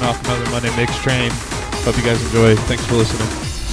off another Monday Mix Train. Hope you guys enjoy. Thanks for listening.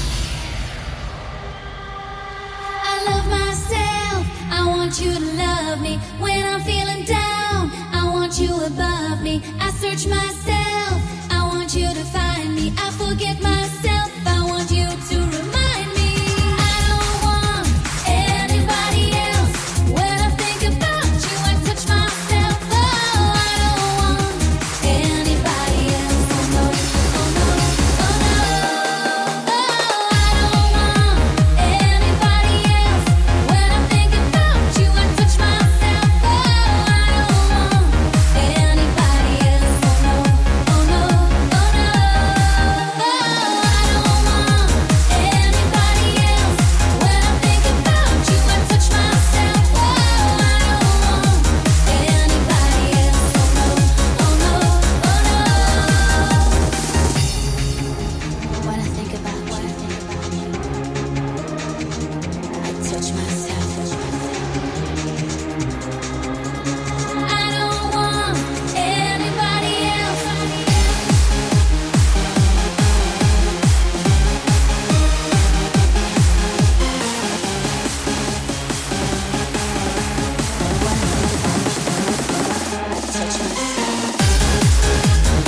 I love myself. I want you to love me. When I'm feeling down, I want you above me. I search myself. I want you to find me. I forget myself. I want you to remind me. I don't want anybody else. When I think about you, I touch myself. Oh, I don't want anybody else. Oh no, oh no, oh no. Oh, I don't want anybody else. When I think about you, I touch myself. Oh, I don't want anybody else. Oh no, oh no, oh no. Oh, I don't want anybody else. When I think about you, I touch myself. Oh, I don't want anybody else. Oh no, oh no, oh no. When I think about you, I touch myself. I don't want anybody else. Touch myself.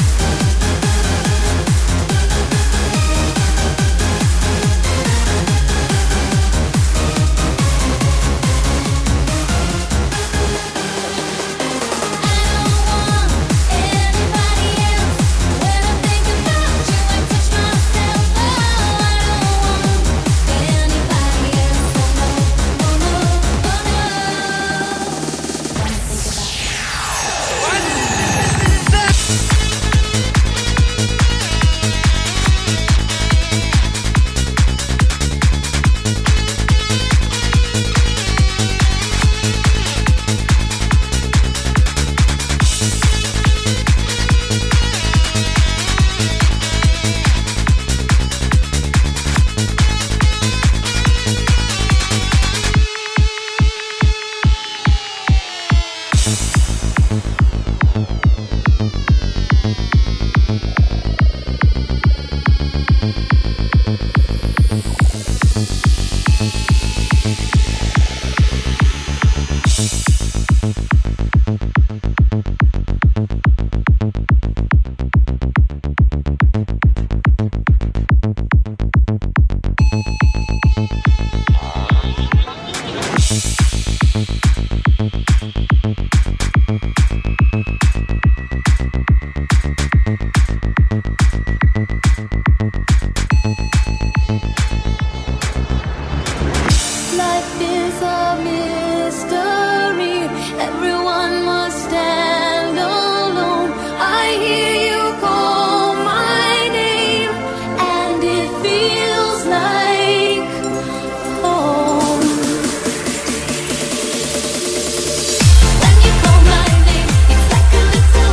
Life is a mystery. Everyone must stand alone. I hear you call my name, and it feels like home. When you call my name, it's like a little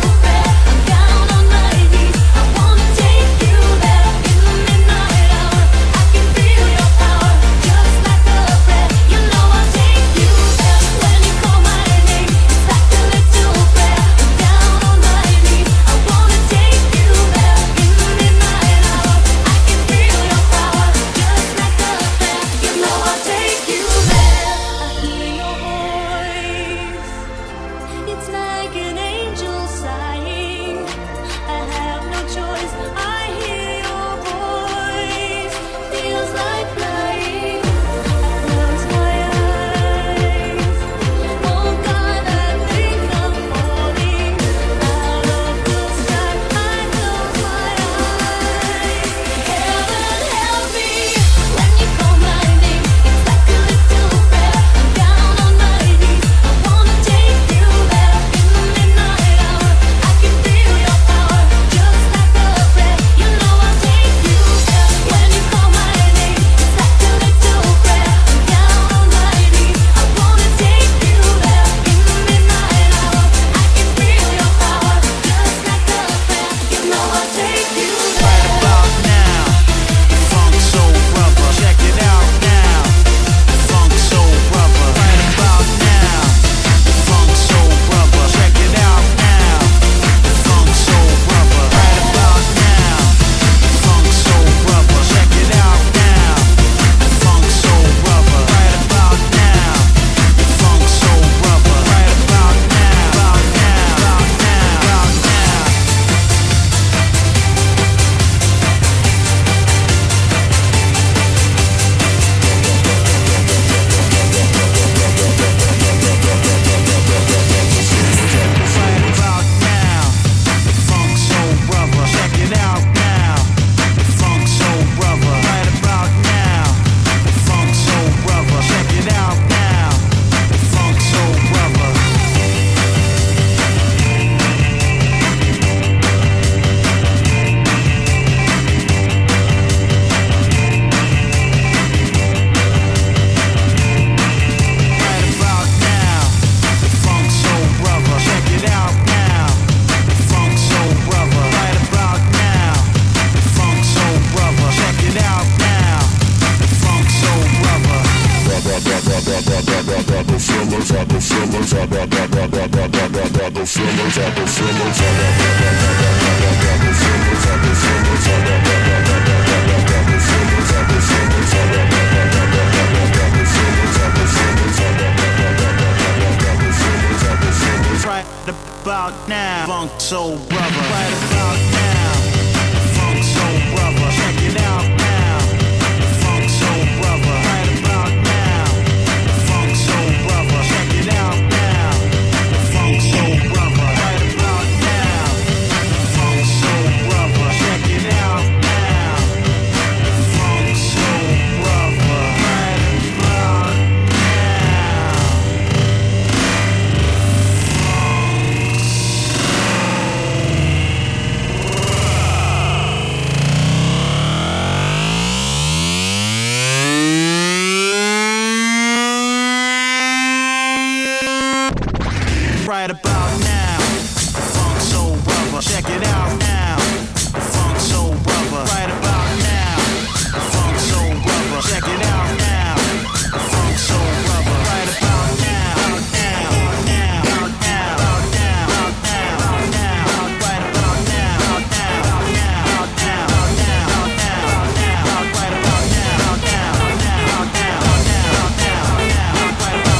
Right about now, Funk Soul Brother. Right about now, Funk Soul Brother. Check it out now, Funk Soul Brother. Right about now, Funk Soul Brother. Check it out now, Funk Soul Brother. Right about now, Funk Soul Brother. Check it out now, Funk Soul Brother. Right about now. Right about now, Funk Soul Brother. Check it out now, Funk Soul Brother. Right about now, Funk Soul Brother. Check it out now, Funk Soul Brother. Right about now, now, now, now, now, now, now, right about now, now, now, now, now, now, right about now, now, now, now, now, right about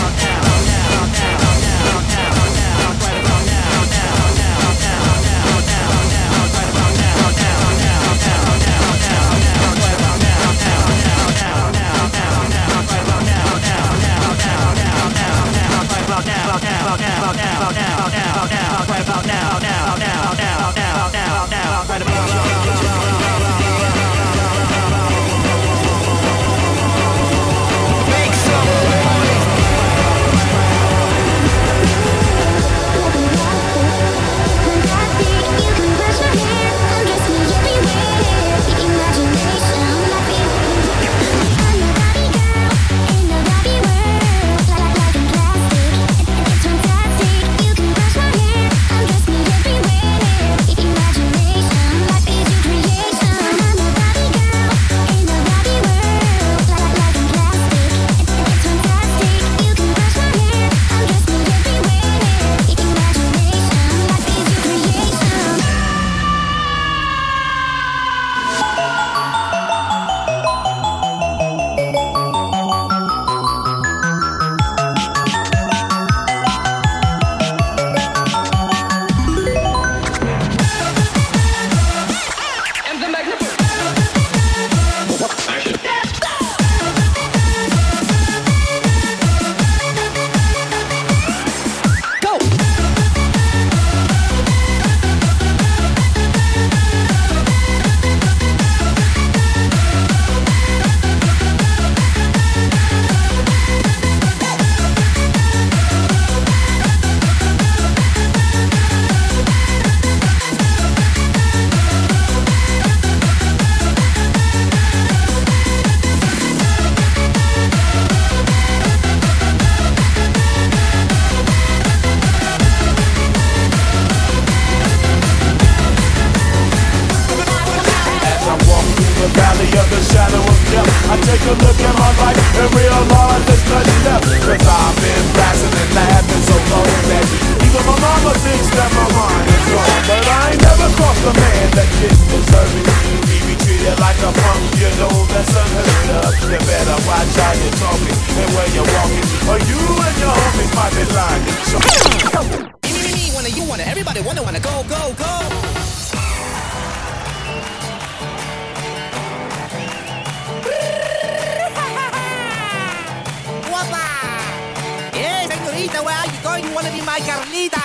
Carlita, where are you going? You wanna be my Carlita?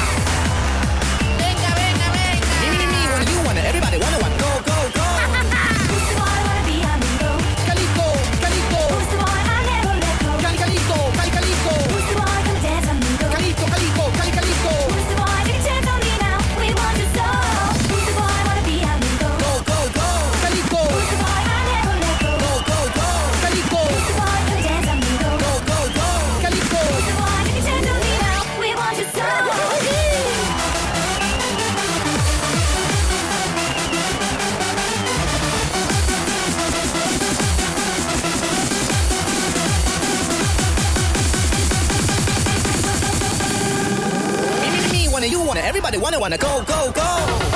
Venga, venga, venga. Me, wanna, you wanna, everybody wanna, go, go, go. Who's the boy I wanna be amigo? Calito, Calito. Who's the boy I never let go? Calito, Calito. Who's the boy gonna dance amigo? Calito, Calito. Who's the boy take a chance on me now? We want to so. Who's the boy I wanna be amigo? Go, go, go. Calito. Who's the boy I never let go? Go, go, go. Calito. Who's the boy gonna dance amigo? Go, go, go. Calito. Who's the boy take a chance on me now? We want to so. everybody wanna go, go, go.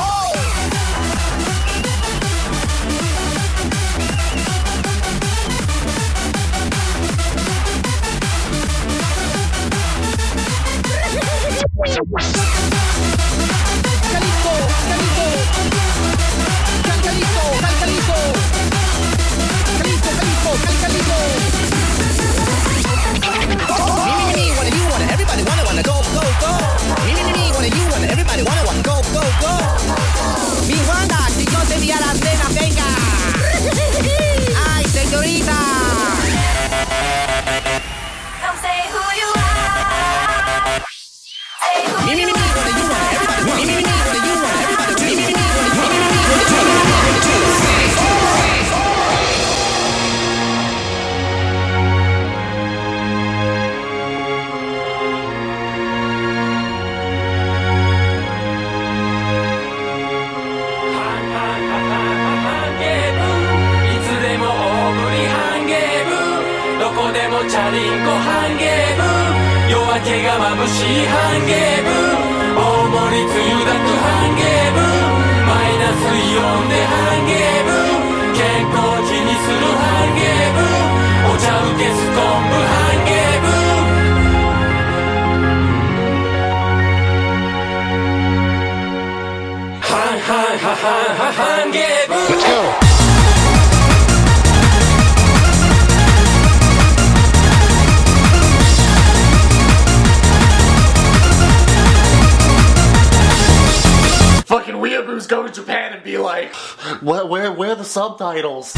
Everybody wanna go, go, go. Me, wanna you wanna everybody wanna go, go, go. Mi Wanda, si yo te vi a la cena, venga. Ay, señorita. Come say who you are. Say who you are. Wanna you wanna everybody wanna. Me, wanna you wanna everybody. Me, wanna you wanna. チャリンコ半ゲーム夜明けが眩しい半ゲーム大盛りつゆだく半ゲームマイナスイオンで半ゲーム健康気にする半ゲームお茶受けストンブ半ゲーム半ゲーム Let's go! Fucking weeaboos go to Japan and be like, where are the subtitles?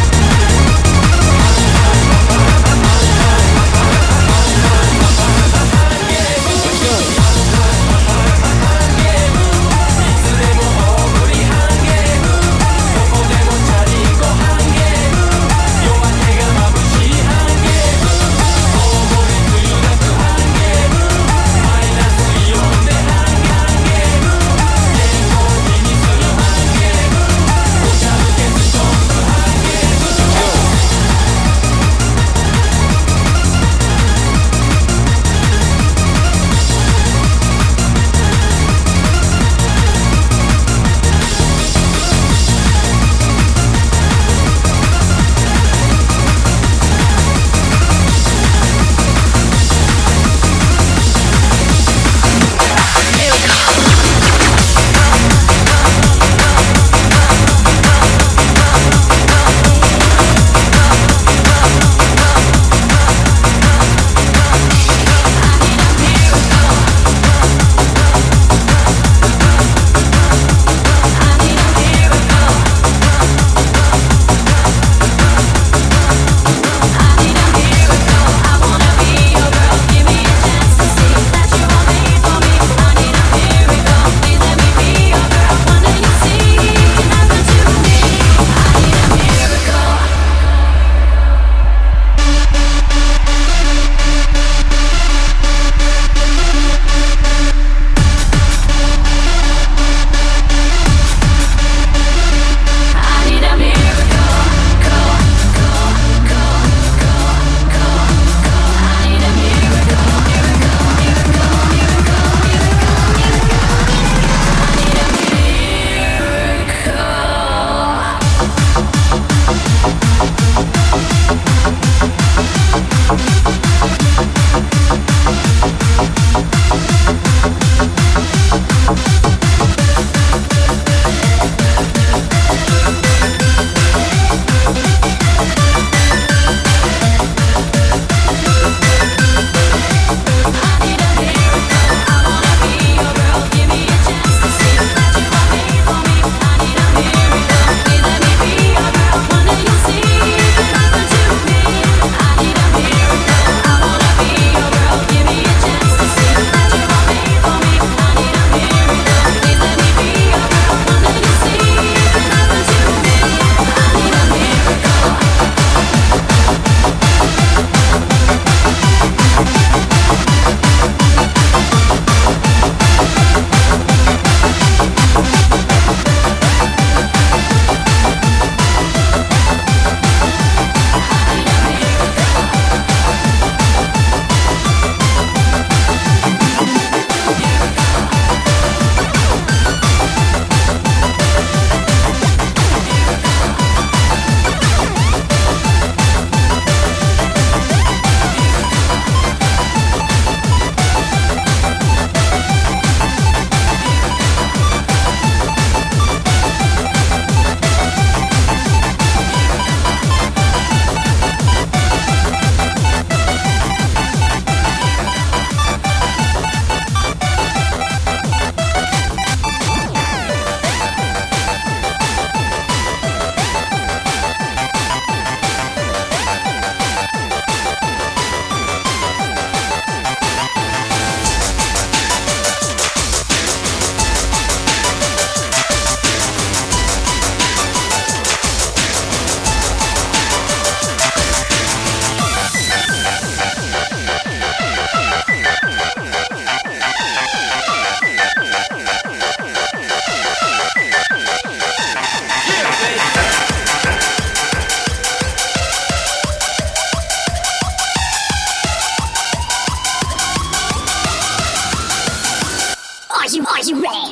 you ready?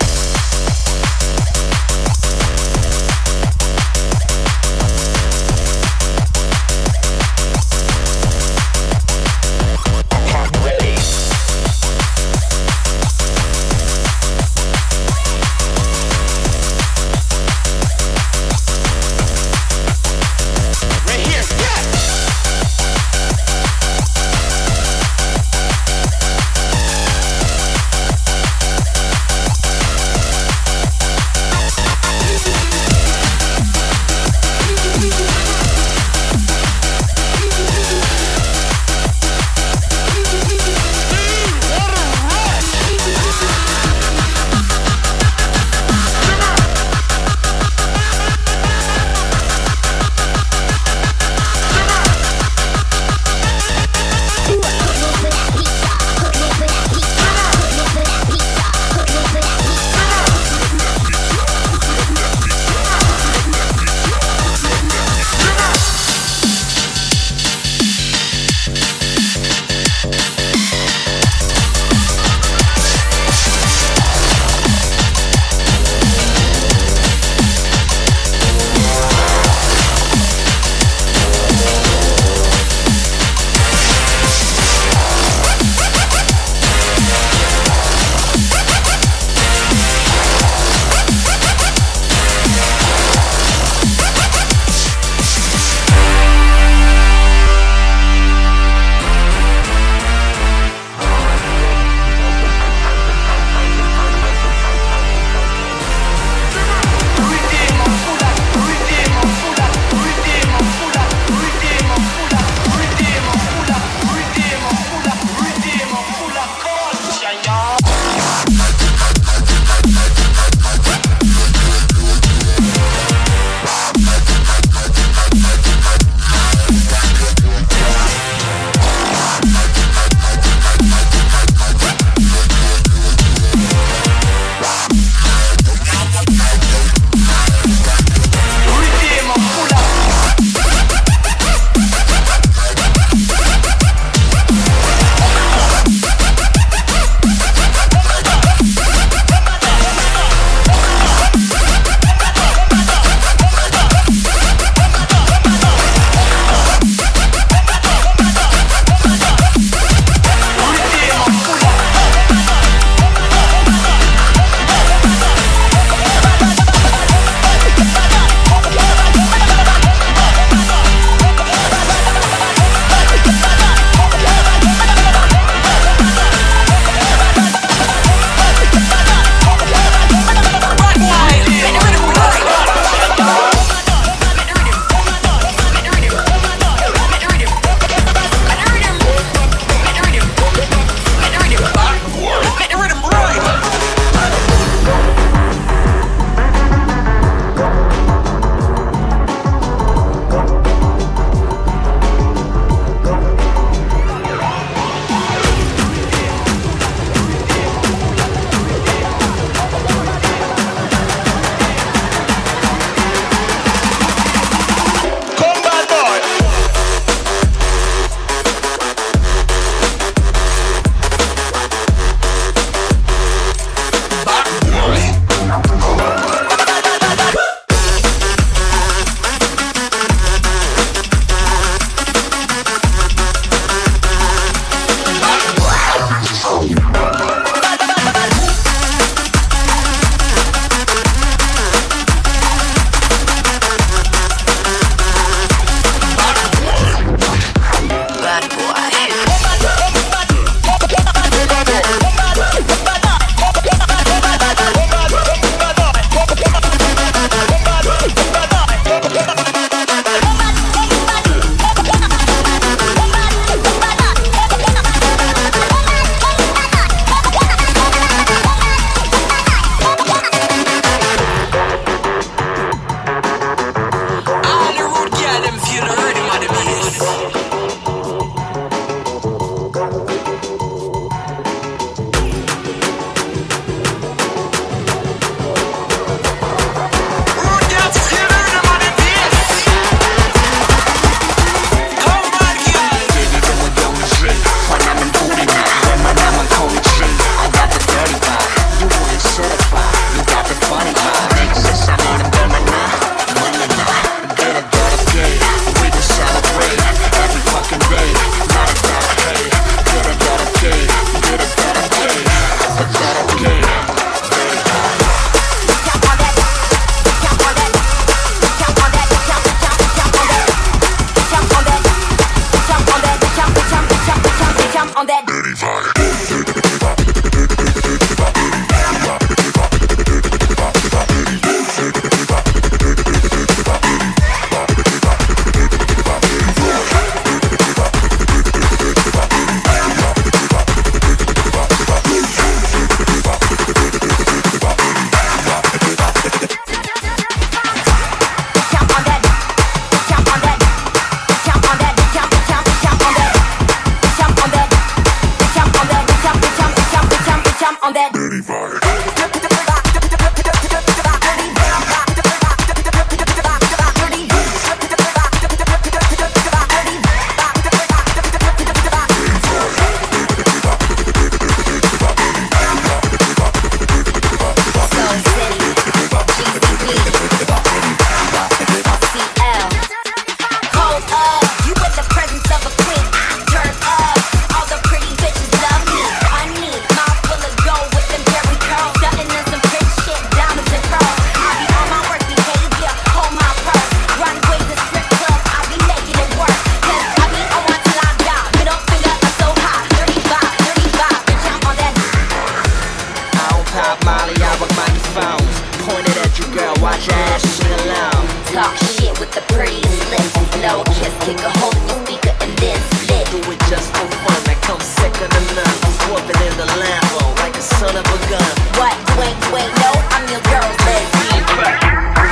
Molly, I rock microphones. Pointed at you, girl, watch your ass swing along. Talk shit with the prettiest lips. Blow a kiss, kick a hole in your speaker, and then split. Do it just for fun, that comes second to none. I'm swerving in the Lambo like a son of a gun. What? You ain't know? I'm your girl's lesbian.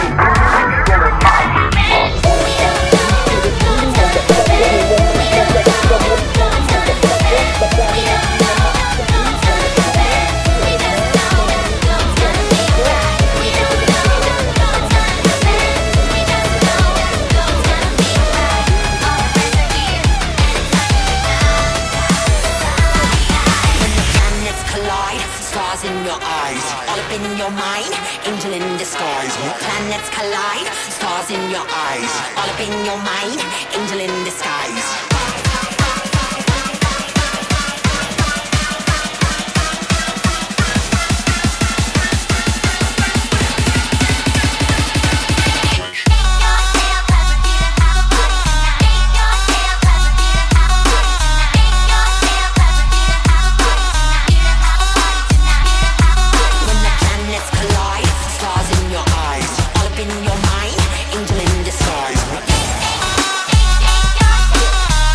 In your eyes, all up in your mind, angel in disguise. Planets collide, stars in your eyes, all up in your mind, angel in disguise. Angel in disguise.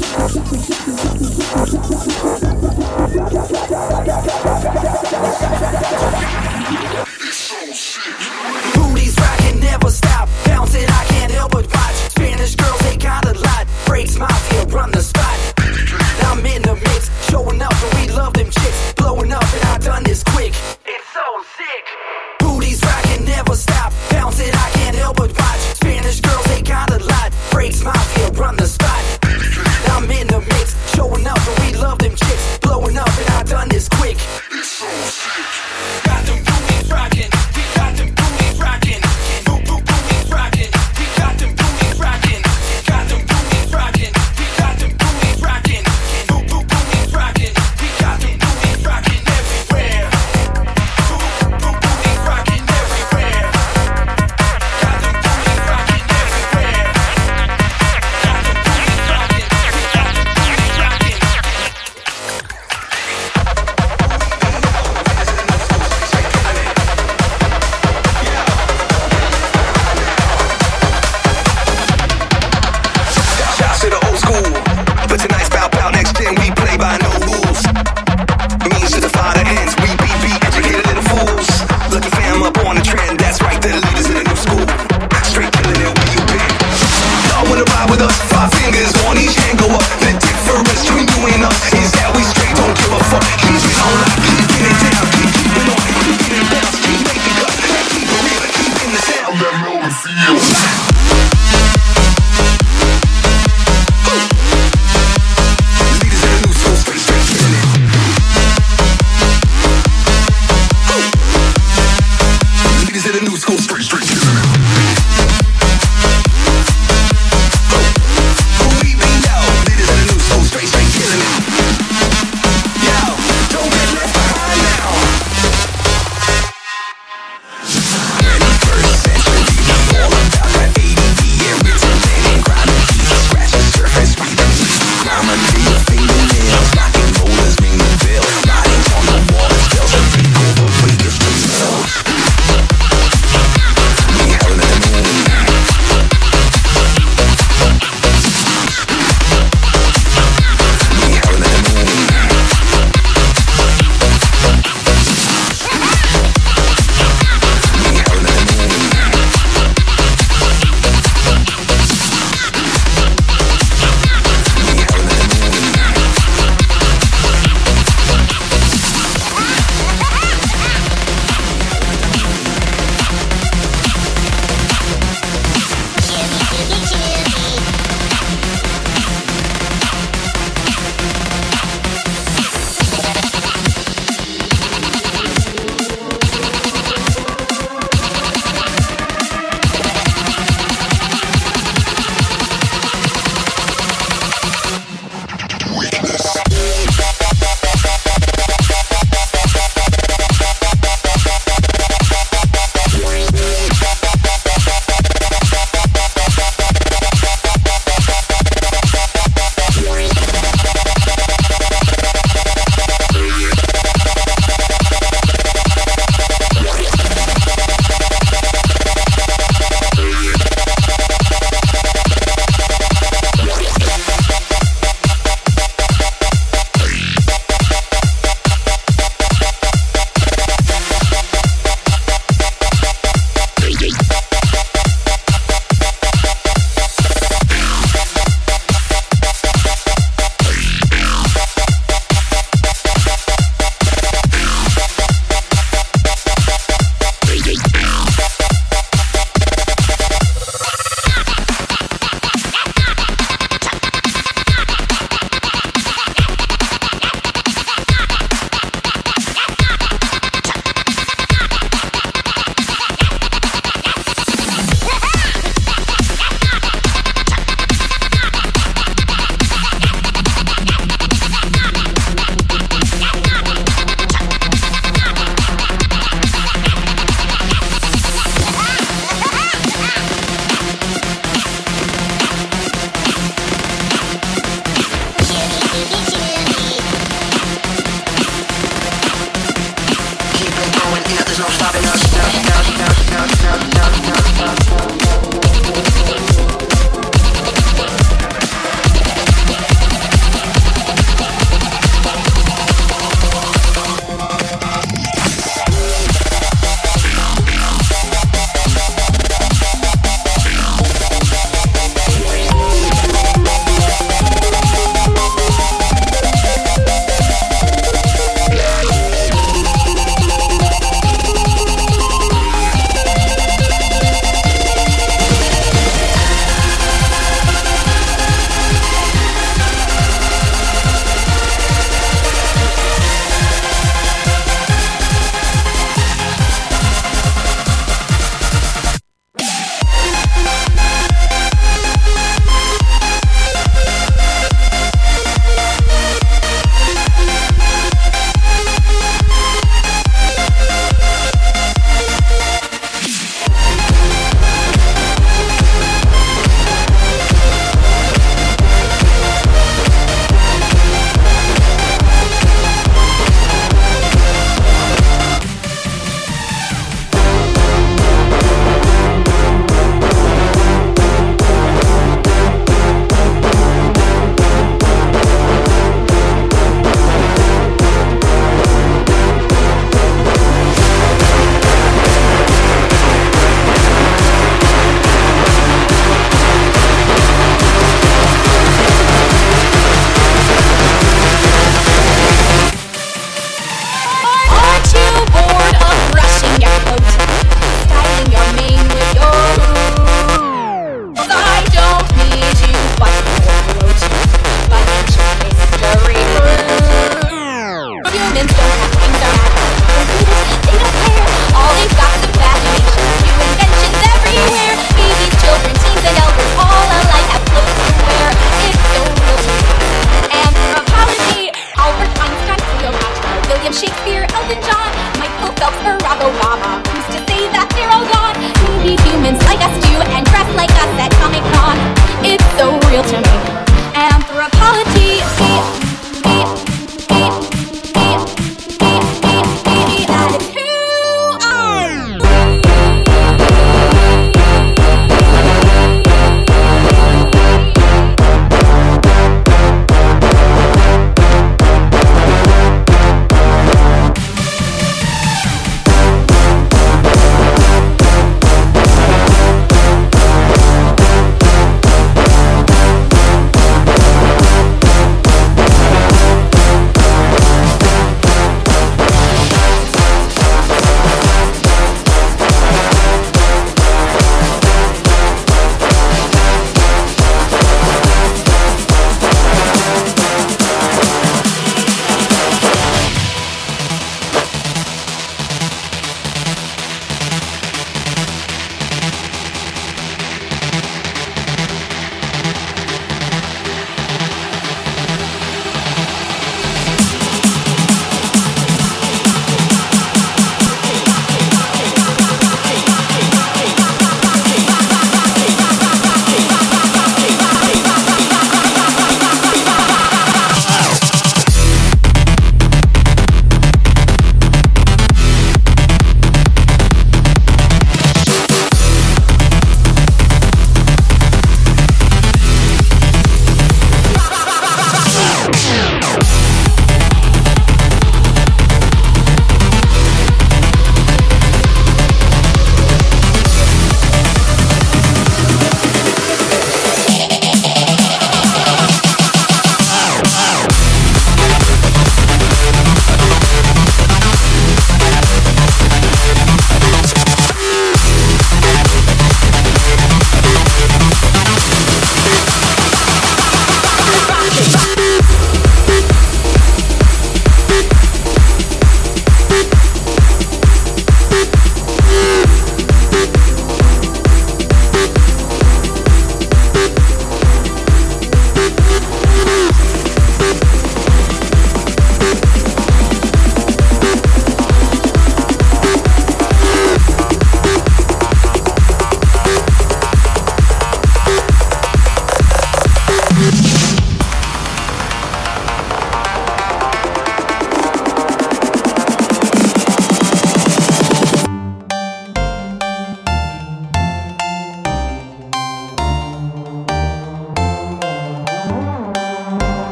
Booties rockin', never stop. Bouncing, I can't help but watch. Spanish girls, they got a lot. Breaks mafia, run the spot. I'm in the mix, showing up, and we love them chicks. Blowing up, and I done this quick. It's so sick. Booties rockin', never stop. Bouncing, I can't help but watch. Spanish girls, they got a lot. Breaks mafia, run the spot. I'm in the mix, showing up, and we love them chicks. Blowing up, and I done this quick. It's so sick. Got them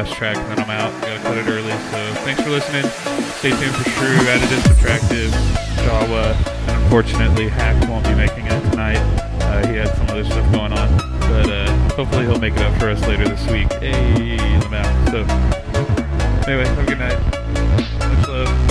last track, and then I'm out. Gotta cut it early. So thanks for listening. Stay tuned for Shrew, Additive, Subtractive, Jawa, and unfortunately Hack won't be making it tonight. He had some other stuff going on, but hopefully he'll make it up for us later this week. Hey, I'm out. So anyway, have a good night. Much love.